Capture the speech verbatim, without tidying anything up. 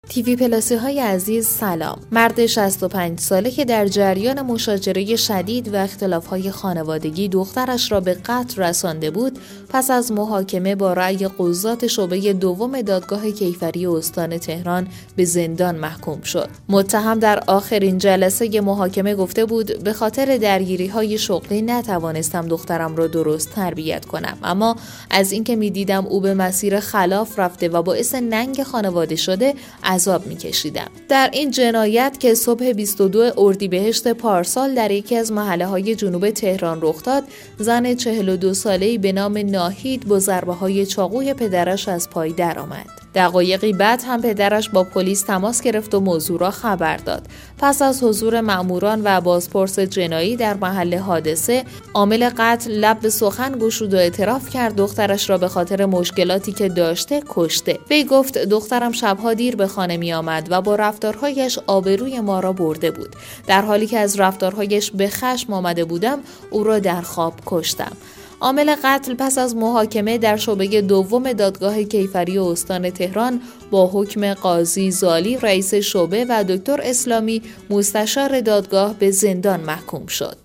تیوی پلاسی های عزیز سلام. مرد شصت و پنج ساله که در جریان مشاجره شدید و اختلاف های خانوادگی دخترش را به قتل رسانده بود، پس از محاکمه با رأی قضات شعبه دوم دادگاه کیفری استان تهران به زندان محکوم شد. متهم در آخرین جلسه محاکمه گفته بود به خاطر درگیری های شغلی نتوانستم دخترم را درست تربیت کنم، اما از اینکه می‌دیدم او به مسیر خلاف رفته و باعث ننگ خانواده شده عذاب می‌کشیدم. در این جنایت که صبح بیست و دو اردیبهشت پارسال در یکی از محله‌های جنوب تهران رخ داد، زن چهل و دو ساله‌ای به نام ناهید با ضربه‌های چاقوی پدرش از پای درآمد. دقایقی بعد هم پدرش با پلیس تماس گرفت و موضوع را خبر داد. پس از حضور مأموران و بازپرس جنایی در محل حادثه، عامل قتل لب به سخن گشود و اعتراف کرد دخترش را به خاطر مشکلاتی که داشته کشته. وی گفت دخترم شبها دیر به خانه می آمد و با رفتارهایش آبروی ما را برده بود. در حالی که از رفتارهایش به خشم آمده بودم، او را در خواب کشتم. عامل قتل پس از محاکمه در شعبه دوم دادگاه کیفری استان تهران با حکم قاضی زالی رئیس شعبه و دکتر اسلامی مستشار دادگاه به زندان محکوم شد.